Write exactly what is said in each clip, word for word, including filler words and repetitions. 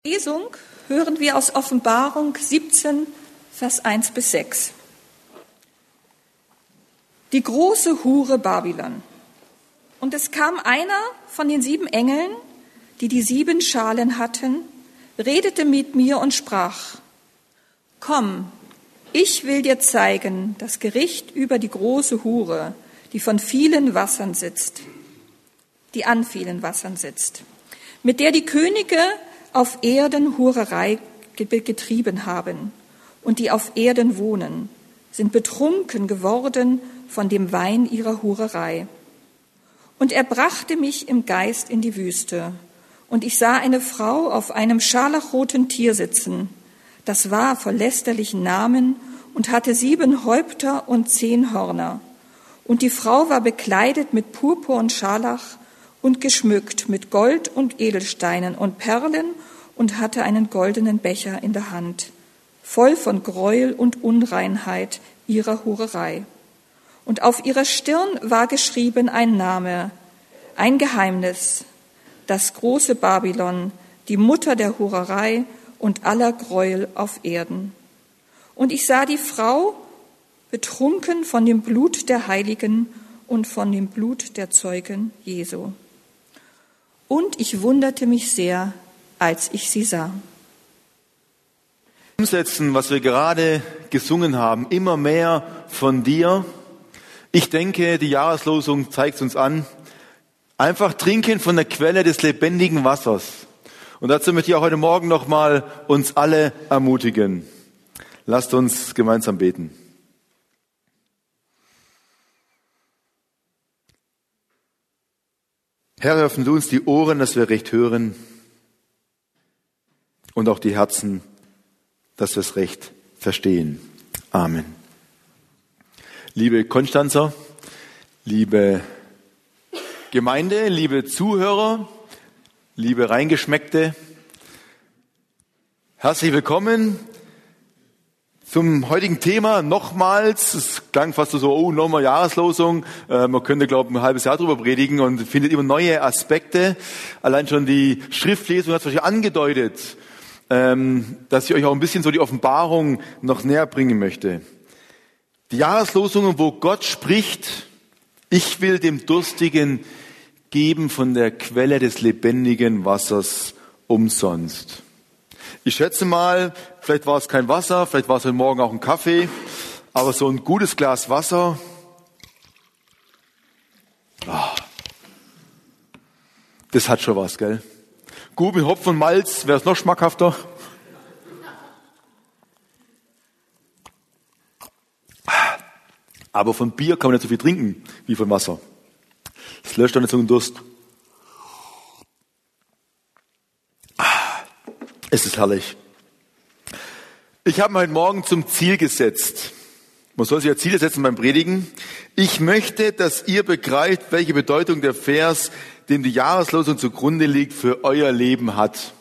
Lesung hören wir aus Offenbarung siebzehn, Vers eins bis sechs. Die große Hure Babylon. Und es kam einer von den sieben Engeln, die die sieben Schalen hatten, redete mit mir und sprach: Komm, ich will dir zeigen das Gericht über die große Hure, die von vielen Wassern sitzt, die an vielen Wassern sitzt, mit der die Könige auf Erden Hurerei getrieben haben und die auf Erden wohnen, sind betrunken geworden von dem Wein ihrer Hurerei. Und er brachte mich im Geist in die Wüste, und ich sah eine Frau auf einem scharlachroten Tier sitzen. Das war voll lästerlichen Namen und hatte sieben Häupter und zehn Hörner. Und die Frau war bekleidet mit Purpur und Scharlach und geschmückt mit Gold und Edelsteinen und Perlen und hatte einen goldenen Becher in der Hand, voll von Gräuel und Unreinheit ihrer Hurerei. Und auf ihrer Stirn war geschrieben ein Name, ein Geheimnis, das große Babylon, die Mutter der Hurerei und aller Gräuel auf Erden. Und ich sah die Frau betrunken von dem Blut der Heiligen und von dem Blut der Zeugen Jesu. Und ich wunderte mich sehr, als ich sie sah. Umsetzen, was wir gerade gesungen haben, immer mehr von dir. Ich denke, die Jahreslosung zeigt uns an, einfach trinken von der Quelle des lebendigen Wassers. Und dazu möchte ich auch heute Morgen nochmal uns alle ermutigen. Lasst uns gemeinsam beten. Herr, öffne du uns die Ohren, dass wir recht hören, und auch die Herzen, dass wir es recht verstehen. Amen. Liebe Konstanzer, liebe Gemeinde, liebe Zuhörer, liebe Reingeschmeckte, herzlich willkommen zum heutigen Thema. Nochmals, es klang fast so, oh, nochmal Jahreslosung. Äh, man könnte, glaube ich, ein halbes Jahr drüber predigen und findet immer neue Aspekte. Allein schon die Schriftlesung hat es euch angedeutet, ähm, dass ich euch auch ein bisschen so die Offenbarung noch näher bringen möchte. Die Jahreslosungen, wo Gott spricht: Ich will dem Durstigen geben von der Quelle des lebendigen Wassers umsonst. Ich schätze mal, vielleicht war es kein Wasser, vielleicht war es heute Morgen auch ein Kaffee, aber so ein gutes Glas Wasser, oh, das hat schon was, gell? Gut mit Hopfen und Malz, wäre es noch schmackhafter. Aber von Bier kann man nicht so viel trinken wie von Wasser. Das löscht doch nicht so einen Durst. Es ist herrlich. Ich habe mir heute Morgen zum Ziel gesetzt. Man soll sich ja Ziele setzen beim Predigen. Ich möchte, dass ihr begreift, welche Bedeutung der Vers, dem die Jahreslosung zugrunde liegt, für euer Leben hat.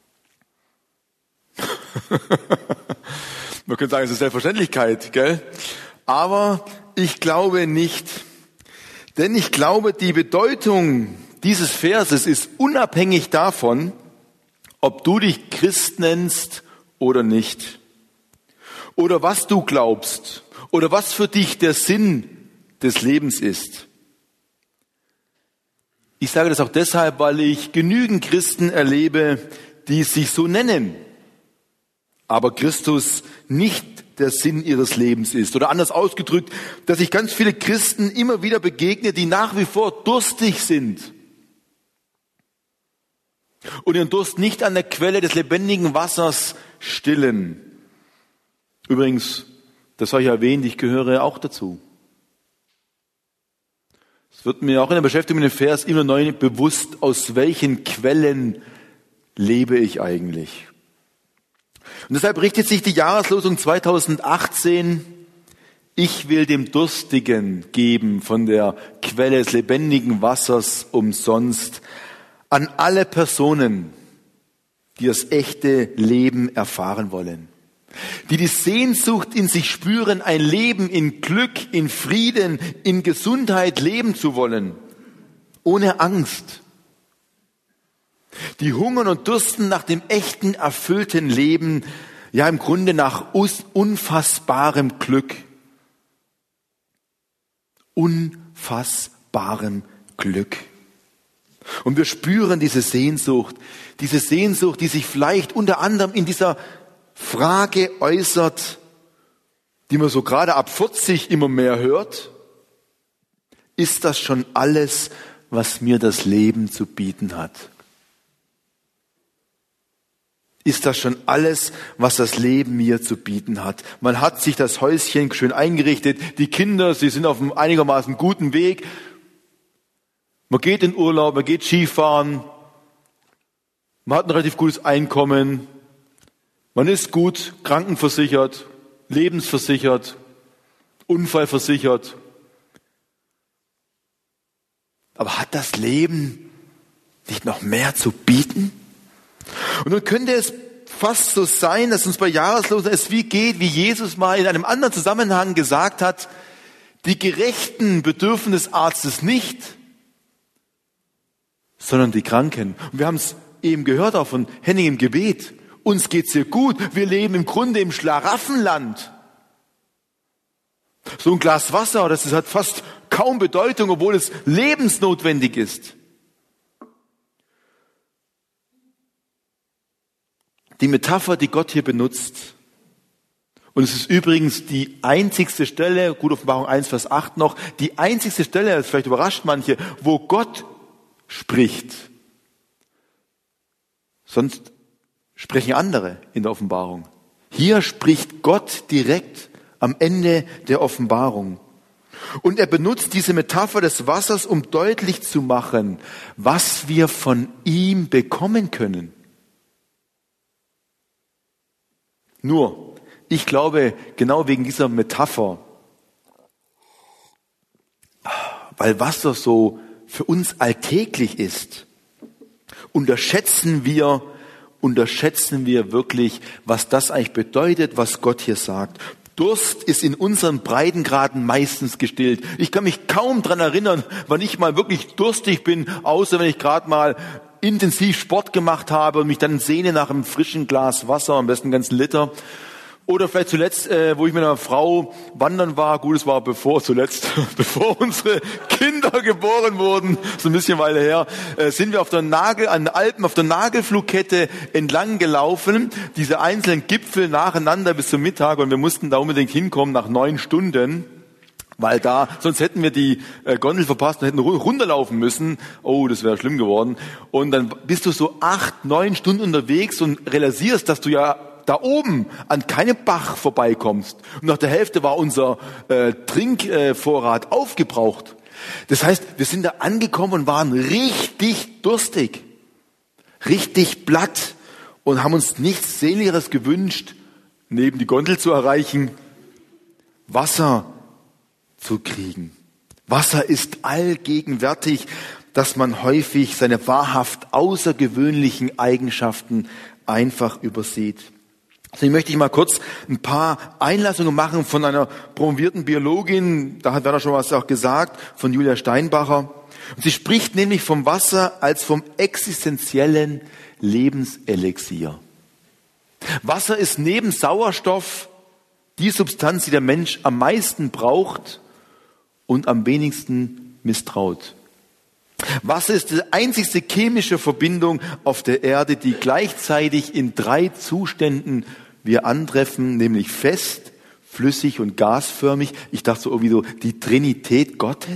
Man könnte sagen, es ist Selbstverständlichkeit, gell? Aber ich glaube nicht. Denn ich glaube, die Bedeutung dieses Verses ist unabhängig davon, ob du dich Christ nennst oder nicht. Oder was du glaubst. Oder was für dich der Sinn des Lebens ist. Ich sage das auch deshalb, weil ich genügend Christen erlebe, die sich so nennen, aber Christus nicht der Sinn ihres Lebens ist. Oder anders ausgedrückt, dass ich ganz viele Christen immer wieder begegne, die nach wie vor durstig sind und ihren Durst nicht an der Quelle des lebendigen Wassers stillen. Übrigens, das habe ich erwähnt, ich gehöre auch dazu. Es wird mir auch in der Beschäftigung mit dem Vers immer neu bewusst, aus welchen Quellen lebe ich eigentlich. Und deshalb richtet sich die Jahreslosung zweitausendachtzehn, ich will dem Durstigen geben von der Quelle des lebendigen Wassers umsonst, an alle Personen, die das echte Leben erfahren wollen, die die Sehnsucht in sich spüren, ein Leben in Glück, in Frieden, in Gesundheit leben zu wollen, ohne Angst, Die hungern und dürsten nach dem echten, erfüllten Leben, ja im Grunde nach unfassbarem Glück. Unfassbarem Glück. Und wir spüren diese Sehnsucht, diese Sehnsucht, die sich vielleicht unter anderem in dieser Frage äußert, die man so gerade ab vierzig immer mehr hört. Ist das schon alles, was mir das Leben zu bieten hat? Ist das schon alles, was das Leben mir zu bieten hat? Man hat sich das Häuschen schön eingerichtet, die Kinder, sie sind auf einem einigermaßen guten Weg. Man geht in Urlaub, man geht Skifahren, man hat ein relativ gutes Einkommen, man ist gut krankenversichert, lebensversichert, unfallversichert. Aber hat das Leben nicht noch mehr zu bieten? Und nun könnte es fast so sein, dass uns bei Jahreslosen es wie geht, wie Jesus mal in einem anderen Zusammenhang gesagt hat, die Gerechten bedürfen des Arztes nicht, sondern die Kranken. Und wir haben es eben gehört auch von Henning im Gebet. Uns geht's hier gut. Wir leben im Grunde im Schlaraffenland. So ein Glas Wasser, das hat fast kaum Bedeutung, obwohl es lebensnotwendig ist. Die Metapher, die Gott hier benutzt, und es ist übrigens die einzigste Stelle, gut, Offenbarung eins, Vers acht noch, die einzigste Stelle, das vielleicht überrascht manche, wo Gott spricht. Sonst sprechen andere in der Offenbarung. Hier spricht Gott direkt am Ende der Offenbarung. Und er benutzt diese Metapher des Wassers, um deutlich zu machen, was wir von ihm bekommen können. Nur, ich glaube, genau wegen dieser Metapher, weil Wasser so für uns alltäglich ist, unterschätzen wir, unterschätzen wir wirklich, was das eigentlich bedeutet, was Gott hier sagt. Durst ist in unseren Breitengraden meistens gestillt. Ich kann mich kaum dran erinnern, wann ich mal wirklich durstig bin, außer wenn ich gerade mal intensiv Sport gemacht habe und mich dann sehne nach einem frischen Glas Wasser, am besten einen ganzen Liter. Oder vielleicht zuletzt, äh, wo ich mit einer Frau wandern war, gut, es war bevor zuletzt, bevor unsere Kinder geboren wurden, so ein bisschen Weile her, äh, sind wir auf der Nagel, an den Alpen, auf der Nagelflugkette entlang gelaufen, diese einzelnen Gipfel nacheinander bis zum Mittag, und wir mussten da unbedingt hinkommen nach neun Stunden, weil da, sonst hätten wir die äh, Gondel verpasst und hätten runterlaufen müssen. Oh, das wäre schlimm geworden. Und dann bist du so acht, neun Stunden unterwegs und realisierst, dass du ja da oben an keinem Bach vorbeikommst. Und nach der Hälfte war unser äh, Trinkvorrat äh, aufgebraucht. Das heißt, wir sind da angekommen und waren richtig durstig, richtig platt und haben uns nichts Sehnlicheres gewünscht, neben die Gondel zu erreichen, Wasser zu kriegen. Wasser ist allgegenwärtig, dass man häufig seine wahrhaft außergewöhnlichen Eigenschaften einfach übersieht. Deswegen möchte ich mal kurz ein paar Einlassungen machen von einer promovierten Biologin, da hat Werner schon was auch gesagt, von Julia Steinbacher. Und sie spricht nämlich vom Wasser als vom existenziellen Lebenselixier. Wasser ist neben Sauerstoff die Substanz, die der Mensch am meisten braucht und am wenigsten misstraut. Wasser ist die einzigste chemische Verbindung auf der Erde, die gleichzeitig in drei Zuständen wir antreffen, nämlich fest, flüssig und gasförmig. Ich dachte so irgendwie so, die Trinität Gottes.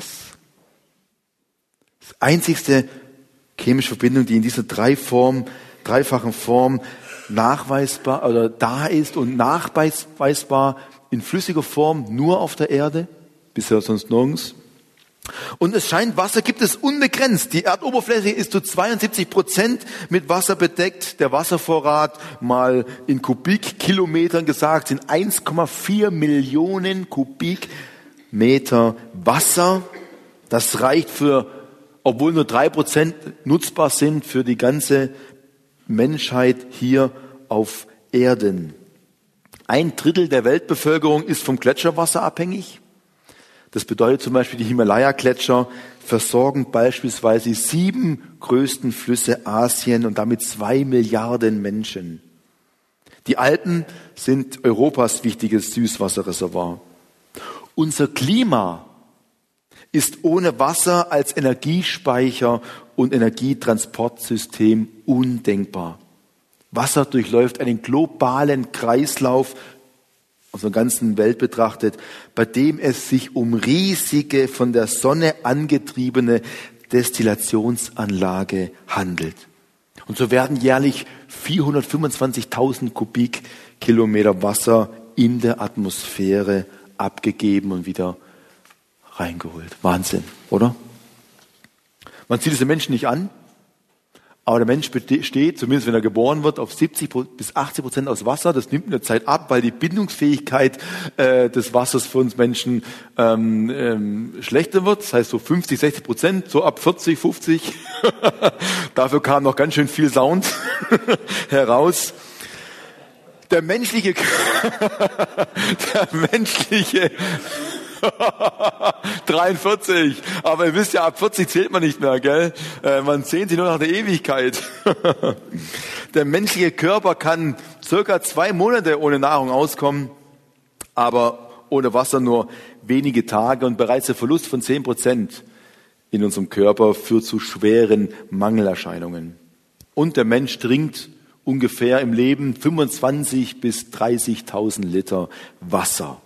Das einzigste chemische Verbindung, die in dieser drei Form, dreifachen Form nachweisbar oder da ist und nachweisbar in flüssiger Form nur auf der Erde, bisher sonst nirgends. Und es scheint, Wasser gibt es unbegrenzt. Die Erdoberfläche ist zu zweiundsiebzig Prozent mit Wasser bedeckt. Der Wasservorrat, mal in Kubikkilometern gesagt, sind eins Komma vier Millionen Kubikmeter Wasser. Das reicht für, obwohl nur drei Prozent nutzbar sind, für die ganze Menschheit hier auf Erden. Ein Drittel der Weltbevölkerung ist vom Gletscherwasser abhängig. Das bedeutet zum Beispiel, die Himalaya-Gletscher versorgen beispielsweise sieben größten Flüsse Asien und damit zwei Milliarden Menschen. Die Alpen sind Europas wichtiges Süßwasserreservoir. Unser Klima ist ohne Wasser als Energiespeicher und Energietransportsystem undenkbar. Wasser durchläuft einen globalen Kreislauf, auf der ganzen Welt betrachtet, bei dem es sich um riesige, von der Sonne angetriebene Destillationsanlage handelt. Und so werden jährlich vierhundertfünfundzwanzigtausend Kubikkilometer Wasser in der Atmosphäre abgegeben und wieder reingeholt. Wahnsinn, oder? Man sieht es den Menschen nicht an, aber der Mensch besteht, zumindest wenn er geboren wird, auf siebzig bis achtzig Prozent aus Wasser. Das nimmt mit der Zeit ab, weil die Bindungsfähigkeit äh, des Wassers für uns Menschen ähm, ähm, schlechter wird. Das heißt so fünfzig, sechzig Prozent, so ab vierzig, fünfzig. Dafür kam noch ganz schön viel Sound heraus. Der menschliche, der menschliche dreiundvierzig. Aber ihr wisst ja, ab vierzig zählt man nicht mehr, gell? Äh, man zählt sich nur nach der Ewigkeit. Der menschliche Körper kann circa zwei Monate ohne Nahrung auskommen, aber ohne Wasser nur wenige Tage, und bereits der Verlust von zehn Prozent in unserem Körper führt zu schweren Mangelerscheinungen. Und der Mensch trinkt ungefähr im Leben fünfundzwanzig bis dreißigtausend Liter Wasser.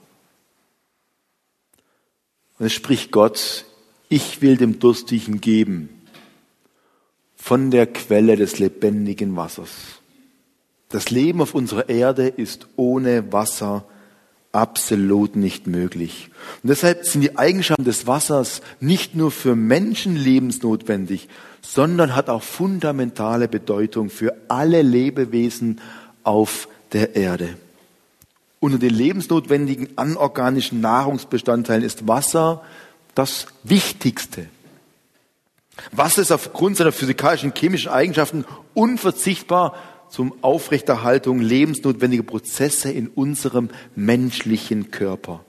Und es spricht Gott: Ich will dem Durstigen geben von der Quelle des lebendigen Wassers. Das Leben auf unserer Erde ist ohne Wasser absolut nicht möglich. Und deshalb sind die Eigenschaften des Wassers nicht nur für Menschen lebensnotwendig, sondern hat auch fundamentale Bedeutung für alle Lebewesen auf der Erde. Unter den lebensnotwendigen anorganischen Nahrungsbestandteilen ist Wasser das Wichtigste. Wasser ist aufgrund seiner physikalischen und chemischen Eigenschaften unverzichtbar zum Aufrechterhaltung lebensnotwendiger Prozesse in unserem menschlichen Körper.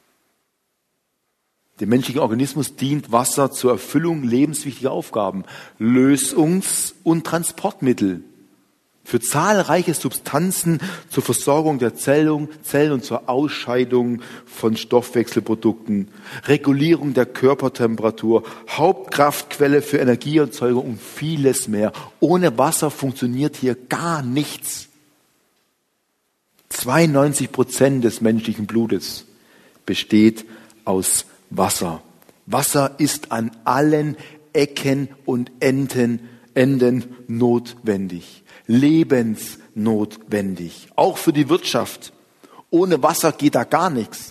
Dem menschlichen Organismus dient Wasser zur Erfüllung lebenswichtiger Aufgaben, Lösungs- und Transportmittel für zahlreiche Substanzen zur Versorgung der Zellen, Zellen und zur Ausscheidung von Stoffwechselprodukten, Regulierung der Körpertemperatur, Hauptkraftquelle für Energieerzeugung und vieles mehr. Ohne Wasser funktioniert hier gar nichts. zweiundneunzig Prozent des menschlichen Blutes besteht aus Wasser. Wasser ist an allen Ecken und Enden, Enden notwendig. Lebensnotwendig. Auch für die Wirtschaft. Ohne Wasser geht da gar nichts.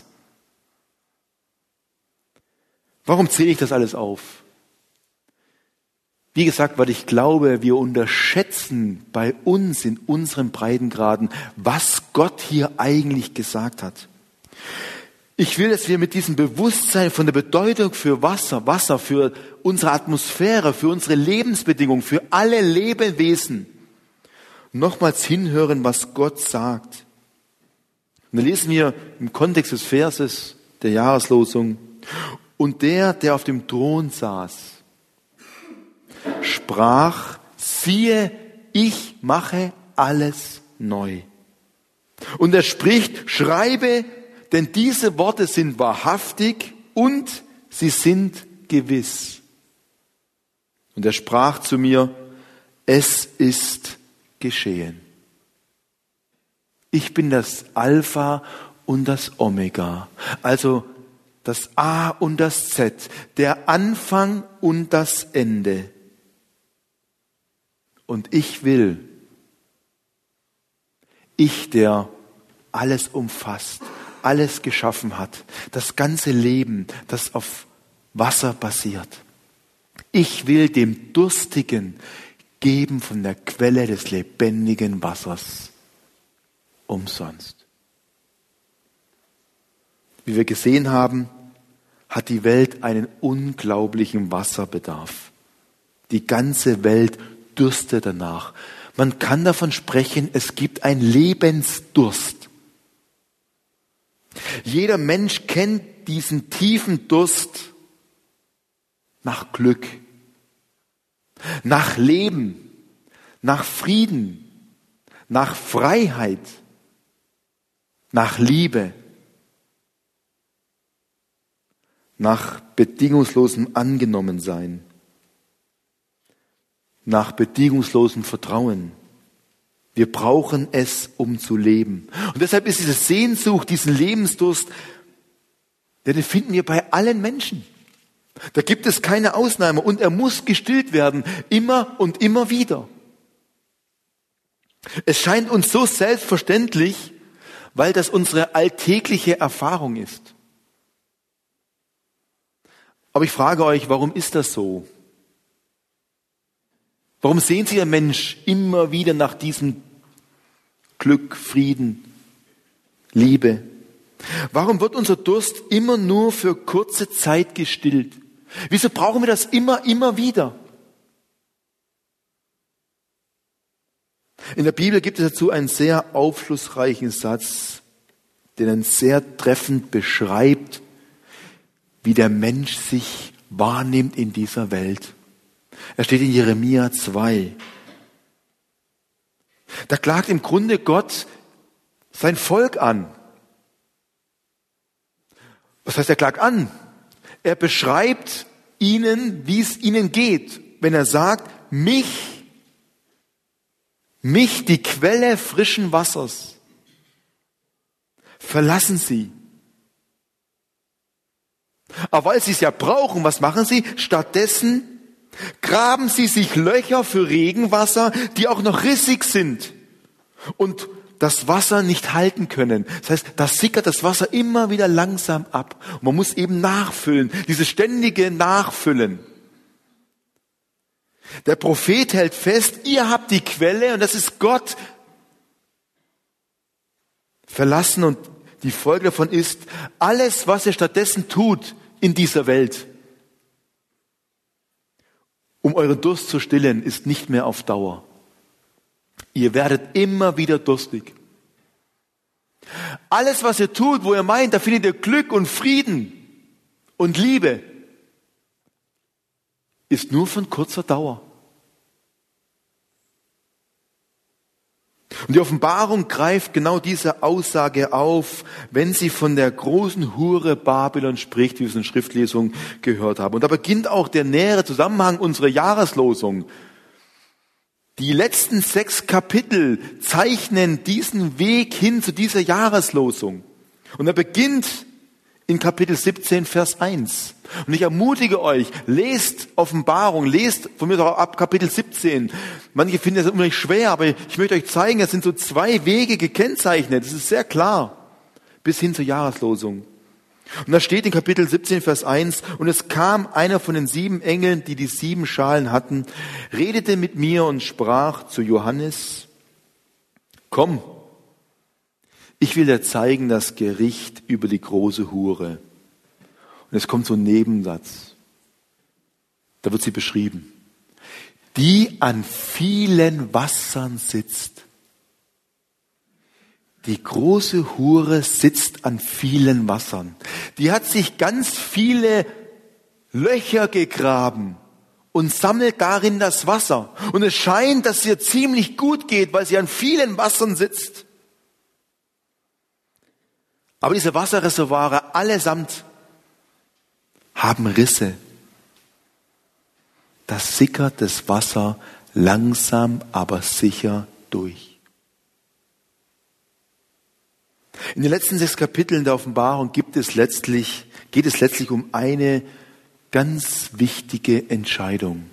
Warum zähle ich das alles auf? Wie gesagt, weil ich glaube, wir unterschätzen bei uns in unseren Breitengraden, was Gott hier eigentlich gesagt hat. Ich will, dass wir mit diesem Bewusstsein von der Bedeutung für Wasser, Wasser für unsere Atmosphäre, für unsere Lebensbedingungen, für alle Lebewesen, nochmals hinhören, was Gott sagt. Und dann lesen wir im Kontext des Verses der Jahreslosung: Und der, der auf dem Thron saß, sprach: Siehe, ich mache alles neu. Und er spricht: Schreibe, denn diese Worte sind wahrhaftig und sie sind gewiss. Und er sprach zu mir: Es ist geschehen. Ich bin das Alpha und das Omega, also das A und das Z, der Anfang und das Ende. Und ich will, ich, der alles umfasst, alles geschaffen hat, das ganze Leben, das auf Wasser basiert. Ich will dem Durstigen geben von der Quelle des lebendigen Wassers umsonst. Wie wir gesehen haben, hat die Welt einen unglaublichen Wasserbedarf. Die ganze Welt dürstet danach. Man kann davon sprechen, es gibt einen Lebensdurst. Jeder Mensch kennt diesen tiefen Durst, nach Glück, nach Leben, nach Frieden, nach Freiheit, nach Liebe, nach bedingungslosem Angenommensein, nach bedingungslosem Vertrauen. Wir brauchen es, um zu leben. Und deshalb ist diese Sehnsucht, diesen Lebensdurst, den finden wir bei allen Menschen. Da gibt es keine Ausnahme und er muss gestillt werden, immer und immer wieder. Es scheint uns so selbstverständlich, weil das unsere alltägliche Erfahrung ist. Aber ich frage euch, warum ist das so? Warum sehnt sich der Mensch immer wieder nach diesem Glück, Frieden, Liebe? Warum wird unser Durst immer nur für kurze Zeit gestillt? Wieso brauchen wir das immer, immer wieder? In der Bibel gibt es dazu einen sehr aufschlussreichen Satz, der dann sehr treffend beschreibt, wie der Mensch sich wahrnimmt in dieser Welt. Er steht in Jeremia zwei. Da klagt im Grunde Gott sein Volk an. Was heißt, er klagt an? Er beschreibt ihnen, wie es ihnen geht, wenn er sagt, mich, mich, die Quelle frischen Wassers, verlassen sie. Aber weil sie es ja brauchen, was machen sie? Stattdessen graben sie sich Löcher für Regenwasser, die auch noch rissig sind und das Wasser nicht halten können. Das heißt, da sickert das Wasser immer wieder langsam ab. Und man muss eben nachfüllen, dieses ständige Nachfüllen. Der Prophet hält fest, ihr habt die Quelle und das ist Gott. Verlassen und die Folge davon ist, alles, was ihr stattdessen tut in dieser Welt, um euren Durst zu stillen, ist nicht mehr auf Dauer. Ihr werdet immer wieder durstig. Alles, was ihr tut, wo ihr meint, da findet ihr Glück und Frieden und Liebe, ist nur von kurzer Dauer. Und die Offenbarung greift genau diese Aussage auf, wenn sie von der großen Hure Babylon spricht, wie wir es in der Schriftlesung gehört haben. Und da beginnt auch der nähere Zusammenhang unserer Jahreslosung. Die letzten sechs Kapitel zeichnen diesen Weg hin zu dieser Jahreslosung. Und er beginnt in Kapitel siebzehn, Vers eins. Und ich ermutige euch, lest Offenbarung, lest von mir auch ab Kapitel siebzehn. Manche finden das unheimlich schwer, aber ich möchte euch zeigen, es sind so zwei Wege gekennzeichnet. Das ist sehr klar. Bis hin zur Jahreslosung. Und da steht in Kapitel siebzehn, Vers eins, und es kam einer von den sieben Engeln, die die sieben Schalen hatten, redete mit mir und sprach zu Johannes, komm, ich will dir zeigen das Gericht über die große Hure. Und es kommt so ein Nebensatz. Da wird sie beschrieben. Die an vielen Wassern sitzt. Die große Hure sitzt an vielen Wassern. Die hat sich ganz viele Löcher gegraben und sammelt darin das Wasser. Und es scheint, dass es ihr ziemlich gut geht, weil sie an vielen Wassern sitzt. Aber diese Wasserreservoire allesamt haben Risse. Da sickert das Wasser langsam, aber sicher durch. In den letzten sechs Kapiteln der Offenbarung gibt es letztlich, geht es letztlich um eine ganz wichtige Entscheidung.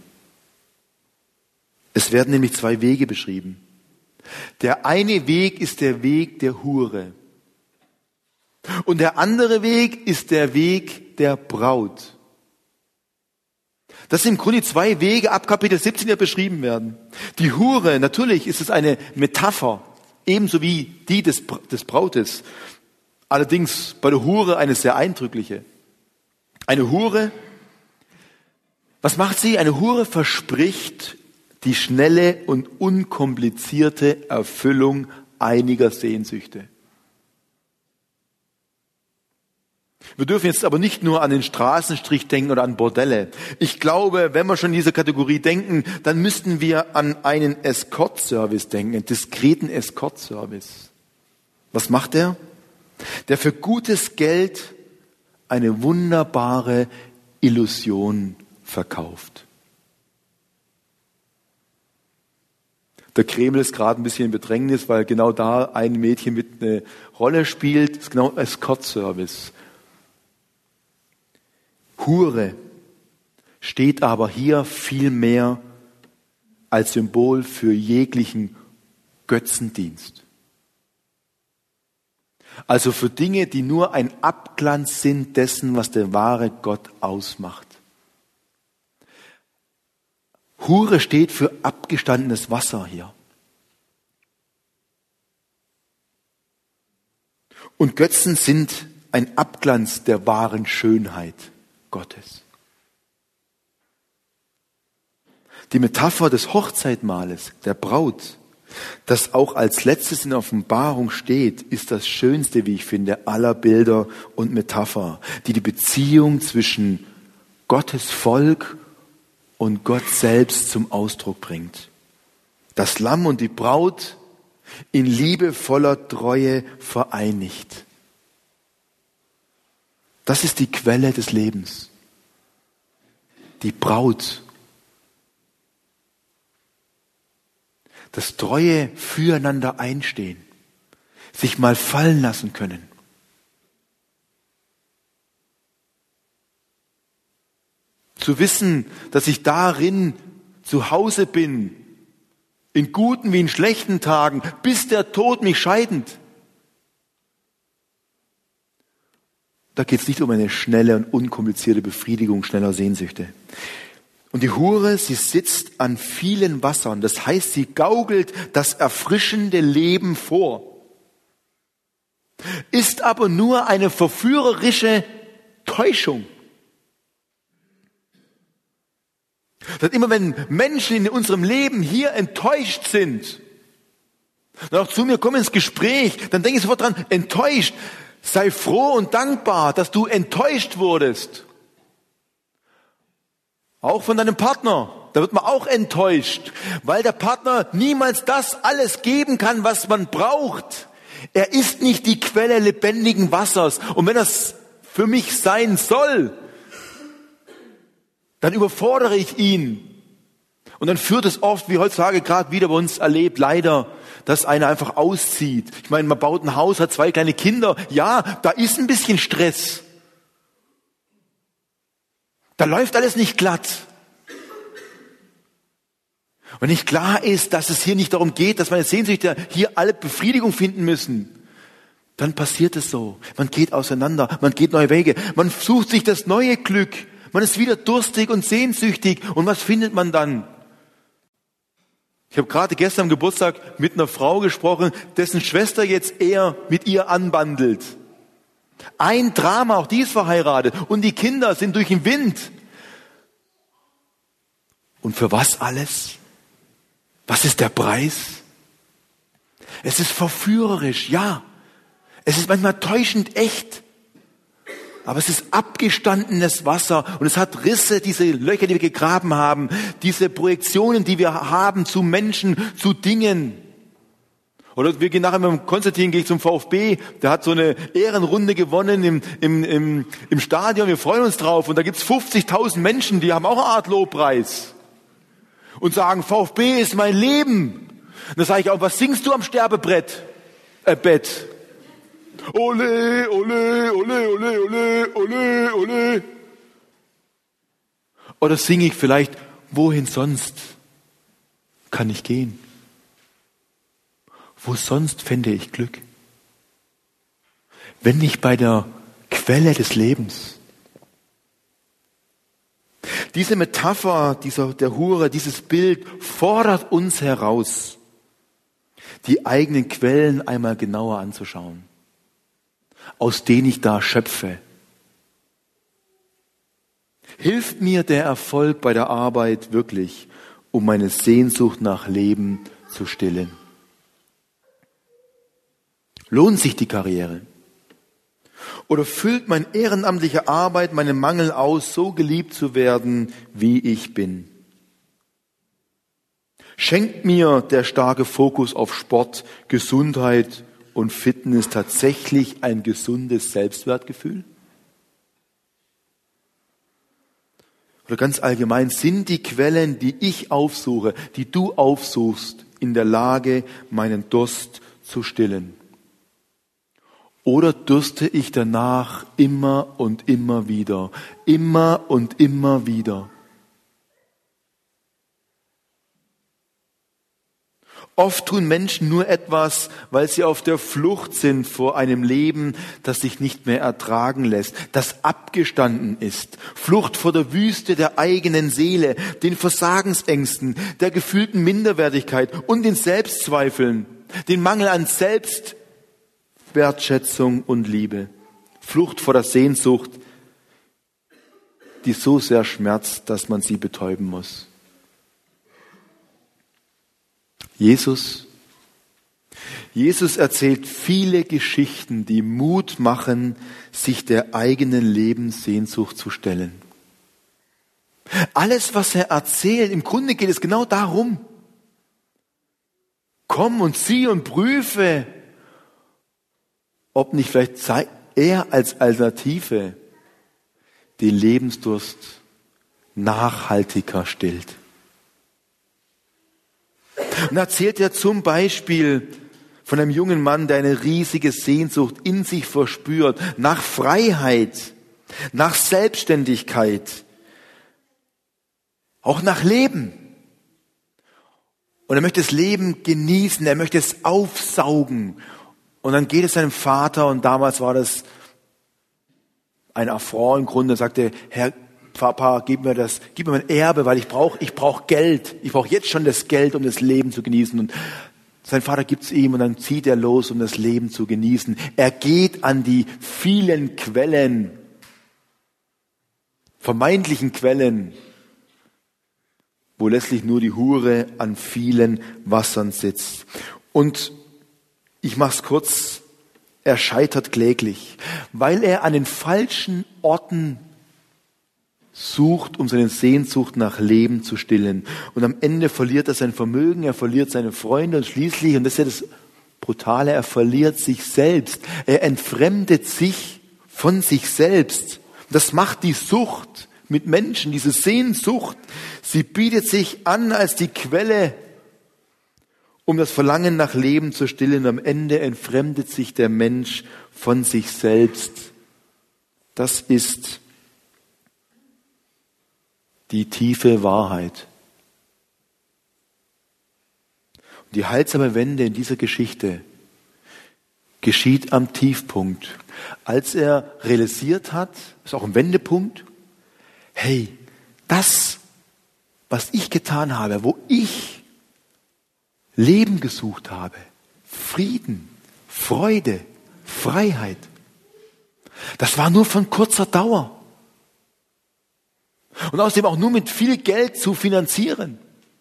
Es werden nämlich zwei Wege beschrieben. Der eine Weg ist der Weg der Hure. Und der andere Weg ist der Weg der Braut. Das sind im Grunde zwei Wege ab Kapitel siebzehn, die beschrieben werden. Die Hure, natürlich ist es eine Metapher, ebenso wie die des, des Brautes. Allerdings bei der Hure eine sehr eindrückliche. Eine Hure, was macht sie? Eine Hure verspricht die schnelle und unkomplizierte Erfüllung einiger Sehnsüchte. Wir dürfen jetzt aber nicht nur an den Straßenstrich denken oder an Bordelle. Ich glaube, wenn wir schon in dieser Kategorie denken, dann müssten wir an einen Escort-Service denken, einen diskreten Escort-Service. Was macht er? Der für gutes Geld eine wunderbare Illusion verkauft. Der Kreml ist gerade ein bisschen in Bedrängnis, weil genau da ein Mädchen mit eine Rolle spielt. Das ist genau Escort-Service. Hure steht aber hier viel mehr als Symbol für jeglichen Götzendienst. Also für Dinge, die nur ein Abglanz sind dessen, was der wahre Gott ausmacht. Hure steht für abgestandenes Wasser hier. Und Götzen sind ein Abglanz der wahren Schönheit Gottes. Die Metapher des Hochzeitmahles, der Braut, das auch als letztes in der Offenbarung steht, ist das schönste, wie ich finde, aller Bilder und Metapher, die die Beziehung zwischen Gottes Volk und Gott selbst zum Ausdruck bringt. Das Lamm und die Braut in liebevoller Treue vereinigt. Das ist die Quelle des Lebens. Die Braut. Das treue füreinander einstehen. Sich mal fallen lassen können. Zu wissen, dass ich darin zu Hause bin, in guten wie in schlechten Tagen, bis der Tod mich scheidet. Da geht es nicht um eine schnelle und unkomplizierte Befriedigung schneller Sehnsüchte. Und die Hure, sie sitzt an vielen Wassern. Das heißt, sie gaukelt das erfrischende Leben vor. Ist aber nur eine verführerische Täuschung. Dass immer wenn Menschen in unserem Leben hier enttäuscht sind, und auch zu mir kommen ins Gespräch, dann denke ich sofort dran, enttäuscht. Sei froh und dankbar, dass du enttäuscht wurdest. Auch von deinem Partner. Da wird man auch enttäuscht, weil der Partner niemals das alles geben kann, was man braucht. Er ist nicht die Quelle lebendigen Wassers. Und wenn das für mich sein soll, dann überfordere ich ihn. Und dann führt es oft, wie heutzutage gerade wieder bei uns erlebt, leider, dass einer einfach auszieht. Ich meine, man baut ein Haus, hat zwei kleine Kinder. Ja, da ist ein bisschen Stress. Da läuft alles nicht glatt. Und nicht klar ist, dass es hier nicht darum geht, dass meine Sehnsüchte hier alle Befriedigung finden müssen, dann passiert es so. Man geht auseinander, man geht neue Wege, man sucht sich das neue Glück, man ist wieder durstig und sehnsüchtig. Und was findet man dann? Ich habe gerade gestern am Geburtstag mit einer Frau gesprochen, dessen Schwester jetzt eher mit ihr anbandelt. Ein Drama, auch die ist verheiratet und die Kinder sind durch den Wind. Und für was alles? Was ist der Preis? Es ist verführerisch, ja. Es ist manchmal täuschend echt. Aber es ist abgestandenes Wasser und es hat Risse, diese Löcher, die wir gegraben haben, diese Projektionen, die wir haben zu Menschen, zu Dingen. Oder wir gehen nachher mit dem Konstantin, gehe ich zum VfB, der hat so eine Ehrenrunde gewonnen im, im, im, im Stadion, wir freuen uns drauf und da gibt's fünfzigtausend Menschen, die haben auch eine Art Lobpreis und sagen, VfB ist mein Leben. Und dann sage ich auch, was singst du am Sterbebrett? Äh, Bett. Ole, ole, ole, ole, ole, ole, ole. Oder singe ich vielleicht, wohin sonst kann ich gehen? Wo sonst fände ich Glück? Wenn nicht bei der Quelle des Lebens. Diese Metapher dieser, der Hure, dieses Bild fordert uns heraus, die eigenen Quellen einmal genauer anzuschauen, aus denen ich da schöpfe. Hilft mir der Erfolg bei der Arbeit wirklich, um meine Sehnsucht nach Leben zu stillen? Lohnt sich die Karriere? Oder füllt meine ehrenamtliche Arbeit meinen Mangel aus, so geliebt zu werden, wie ich bin? Schenkt mir der starke Fokus auf Sport, Gesundheit und Fitness tatsächlich ein gesundes Selbstwertgefühl? Oder ganz allgemein, sind die Quellen, die ich aufsuche, die du aufsuchst, in der Lage, meinen Durst zu stillen? Oder dürste ich danach immer und immer wieder, immer und immer wieder? Oft tun Menschen nur etwas, weil sie auf der Flucht sind vor einem Leben, das sich nicht mehr ertragen lässt, das abgestanden ist. Flucht vor der Wüste der eigenen Seele, den Versagensängsten, der gefühlten Minderwertigkeit und den Selbstzweifeln, den Mangel an Selbstwertschätzung und Liebe. Flucht vor der Sehnsucht, die so sehr schmerzt, dass man sie betäuben muss. Jesus, Jesus erzählt viele Geschichten, die Mut machen, sich der eigenen Lebenssehnsucht zu stellen. Alles, was er erzählt, im Grunde geht es genau darum. Komm und sieh und prüfe, ob nicht vielleicht er als Alternative den Lebensdurst nachhaltiger stillt. Und erzählt er zum Beispiel von einem jungen Mann, der eine riesige Sehnsucht in sich verspürt, nach Freiheit, nach Selbstständigkeit, auch nach Leben. Und er möchte das Leben genießen, er möchte es aufsaugen. Und dann geht es seinem Vater, und damals war das ein Affront im Grunde, er sagte, Herr, Papa, gib mir das, gib mir mein Erbe, weil ich brauche, ich brauche Geld. Ich brauche jetzt schon das Geld, um das Leben zu genießen. Und sein Vater gibt's ihm, und dann zieht er los, um das Leben zu genießen. Er geht an die vielen Quellen, vermeintlichen Quellen, wo letztlich nur die Hure an vielen Wassern sitzt. Und ich mach's kurz, er scheitert kläglich, weil er an den falschen Orten sucht, um seine Sehnsucht nach Leben zu stillen. Und am Ende verliert er sein Vermögen, er verliert seine Freunde und schließlich, und das ist ja das Brutale, er verliert sich selbst. Er entfremdet sich von sich selbst. Das macht die Sucht mit Menschen, diese Sehnsucht. Sie bietet sich an als die Quelle, um das Verlangen nach Leben zu stillen. Am Ende entfremdet sich der Mensch von sich selbst. Das ist die tiefe Wahrheit. Und die heilsame Wende in dieser Geschichte geschieht am Tiefpunkt, als er realisiert hat, ist auch ein Wendepunkt, hey, das, was ich getan habe, wo ich Leben gesucht habe, Frieden, Freude, Freiheit, das war nur von kurzer Dauer. Und außerdem auch nur mit viel Geld zu finanzieren.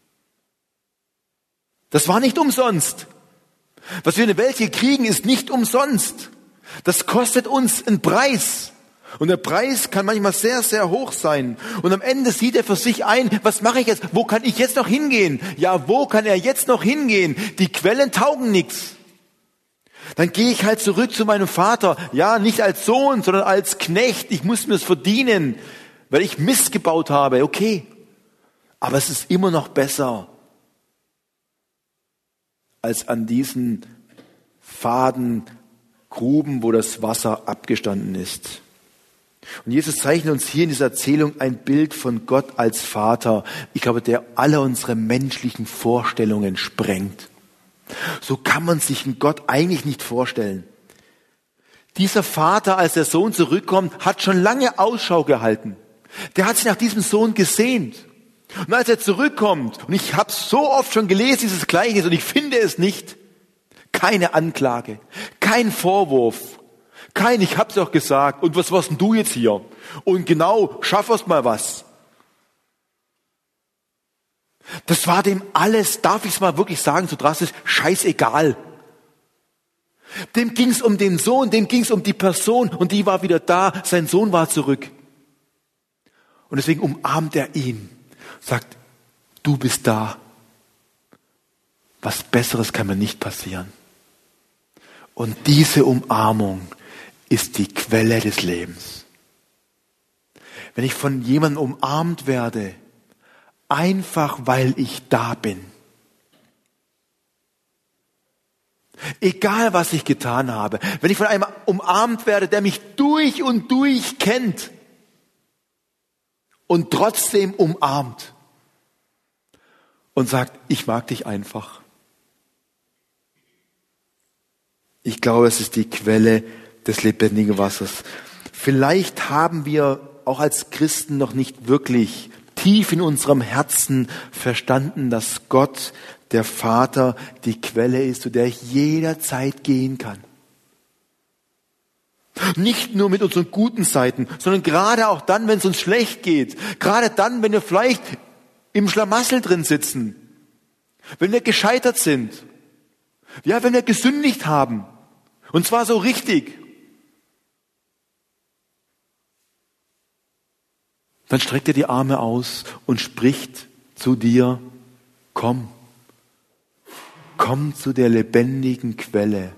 Das war nicht umsonst. Was wir in der Welt hier kriegen, ist nicht umsonst. Das kostet uns einen Preis. Und der Preis kann manchmal sehr, sehr hoch sein. Und am Ende sieht er für sich ein, was mache ich jetzt? Wo kann ich jetzt noch hingehen? Ja, wo kann er jetzt noch hingehen? Die Quellen taugen nichts. Dann gehe ich halt zurück zu meinem Vater. Ja, nicht als Sohn, sondern als Knecht. Ich muss mir es verdienen, weil ich Mist gebaut habe, okay. Aber es ist immer noch besser, als an diesen faden Gruben, wo das Wasser abgestanden ist. Und Jesus zeichnet uns hier in dieser Erzählung ein Bild von Gott als Vater, ich glaube, der alle unsere menschlichen Vorstellungen sprengt. So kann man sich einen Gott eigentlich nicht vorstellen. Dieser Vater, als der Sohn zurückkommt, hat schon lange Ausschau gehalten. Der hat sich nach diesem Sohn gesehnt. Und als er zurückkommt, und ich habe so oft schon gelesen, dieses Gleichnis, und ich finde es nicht, keine Anklage, kein Vorwurf, kein, ich hab's doch gesagt, und was warst denn du jetzt hier? Und genau, schaff erst mal was. Das war dem alles, darf ich es mal wirklich sagen, so drastisch, scheißegal. Dem ging es um den Sohn, dem ging es um die Person und die war wieder da, sein Sohn war zurück. Und deswegen umarmt er ihn, sagt, du bist da. Was Besseres kann mir nicht passieren. Und diese Umarmung ist die Quelle des Lebens. Wenn ich von jemandem umarmt werde, einfach weil ich da bin, egal was ich getan habe, wenn ich von einem umarmt werde, der mich durch und durch kennt und trotzdem umarmt und sagt, ich mag dich einfach. Ich glaube, es ist die Quelle des lebendigen Wassers. Vielleicht haben wir auch als Christen noch nicht wirklich tief in unserem Herzen verstanden, dass Gott, der Vater, die Quelle ist, zu der ich jederzeit gehen kann. Nicht nur mit unseren guten Seiten, sondern gerade auch dann, wenn es uns schlecht geht. Gerade dann, wenn wir vielleicht im Schlamassel drin sitzen. Wenn wir gescheitert sind. Ja, wenn wir gesündigt haben. Und zwar so richtig. Dann streckt er die Arme aus und spricht zu dir, komm. Komm zu der lebendigen Quelle.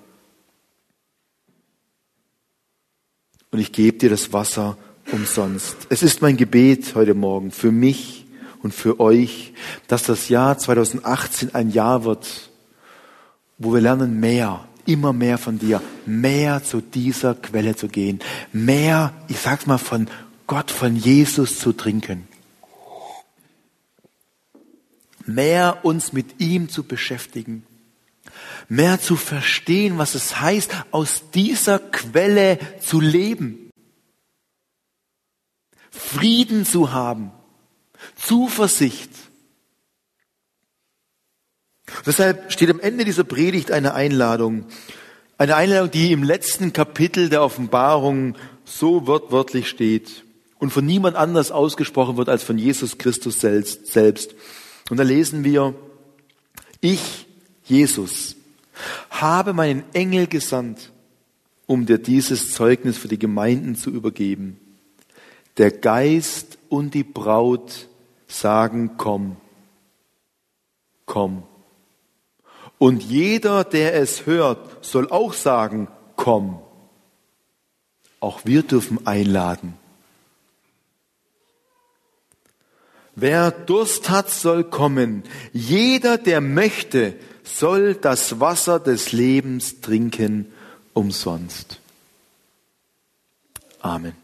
Und ich gebe dir das Wasser umsonst. Es ist mein Gebet heute Morgen für mich und für euch, dass das Jahr zweitausendachtzehn ein Jahr wird, wo wir lernen mehr, immer mehr von dir, mehr zu dieser Quelle zu gehen, mehr, ich sag's mal, von Gott, von Jesus zu trinken, mehr uns mit ihm zu beschäftigen, mehr zu verstehen, was es heißt, aus dieser Quelle zu leben, Frieden zu haben, Zuversicht. Deshalb steht am Ende dieser Predigt eine Einladung, eine Einladung, die im letzten Kapitel der Offenbarung so wortwörtlich steht und von niemand anders ausgesprochen wird als von Jesus Christus selbst. Und da lesen wir, ich, Jesus, habe meinen Engel gesandt, um dir dieses Zeugnis für die Gemeinden zu übergeben. Der Geist und die Braut sagen, komm, komm. Und jeder, der es hört, soll auch sagen, komm. Auch wir dürfen einladen. Wer Durst hat, soll kommen. Jeder, der möchte, soll das Wasser des Lebens trinken umsonst. Amen.